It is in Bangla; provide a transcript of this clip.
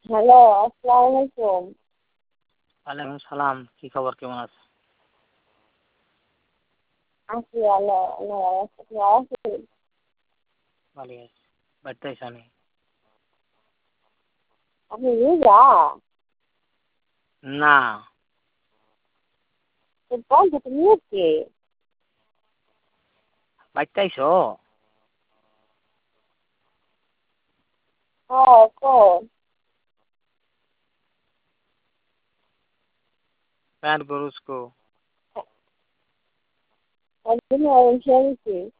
হ্যালো, আসসালামু আলাইকুম। ওয়ালাইকুম সালাম। কি খবর, কেমন আছো? আছি ভালো, আল্লাহর রহমতে ভালো আছি। ভালোই আছি। বাড়িতে আইসা নি? আপনি রোজা? না। তো বন্ধ তো নিয়েছে। বাড়িতে আইসো? কোন? প্যান্ট গরুস কো? একদিন বসে গেছি।